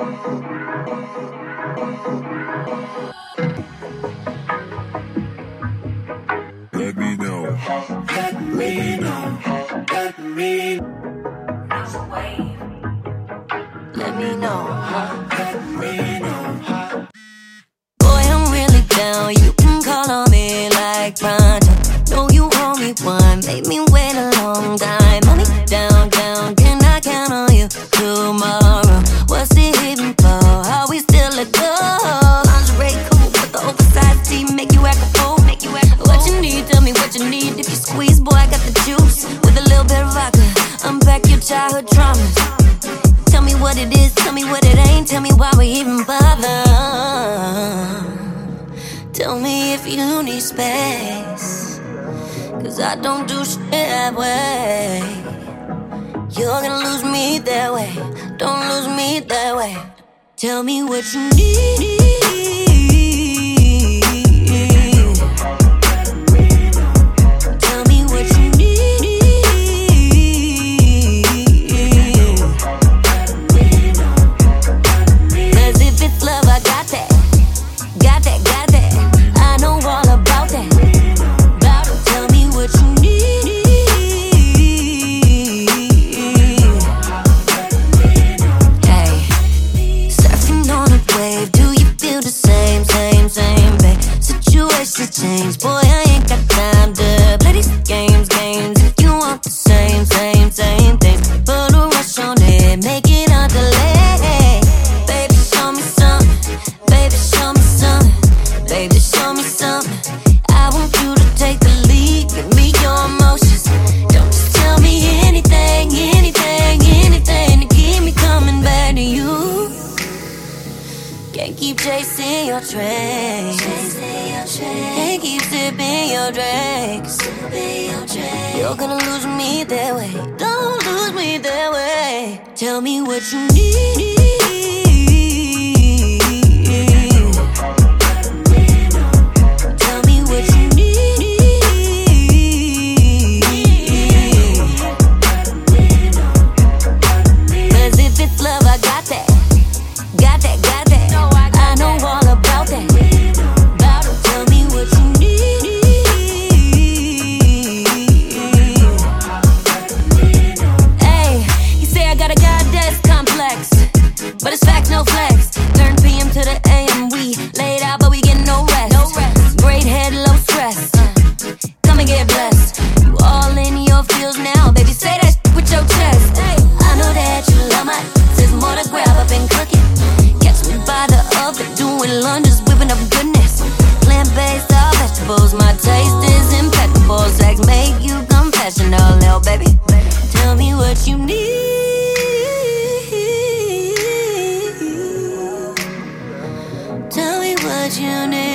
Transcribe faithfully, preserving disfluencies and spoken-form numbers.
Let me know. Let me know. Let me know. Let me know. Let me know. Boy, I'm really down. You can call on me like pronto. Know you owe me one. Made me wait a long time. Hold me down, down. Can I count on you tomorrow? What's it even for? Are we still a go? Lingerie cool, but the oversized tee make you act a fool. Make you act a fool. What you need? Tell me what you need. If you squeeze, boy, I got the juice. With a little bit of vodka, unpack your childhood traumas. Tell me what it is, tell me what it ain't. Tell me why we even bother. Tell me if you need space, cause I don't do shit that way. You're gonna lose me that way. Don't lose me that way. Tell me what you need. Tell me what you need. Cause if it's love, I got that. Got that, got that. I know all about that. About it. Tell me what you need. Hey, surfing on a wave. Do you feel the same, same, same, babe? Situations change, boy. I ain't got time to play these games, games. If you want the same, same, same things, put a rush on it, make it on delay. Baby, show me something. Baby, show me something. Baby, show me something. I want you to take the lead. Give me your emotions. Don't just tell me anything, anything, anything to keep me coming back to you. Can't keep chasing your train. Can't keep sipping your drink. You're gonna lose me that way. Don't lose me that way. Tell me what you need. Tell me what you need. Cause if it's love, I got that. Got that, got that. I know all about that. About it. Tell me what you need. Hey, you say I got a goddess complex, but it's facts, no flex. Turn P M to the A M. We laid out, but we get no rest. No rest. Great head, low stress. Come and get blessed. You all in your feels now, baby. Say that shit with your chest. I know that you love my. There's more to grab up and cook it. Catch me by the oven, doing lunges, whipping up goodness. Plant-based, all vegetables. My taste is impeccable. Sex make you confessional, little baby. Tell me what you need. Tell me what you need.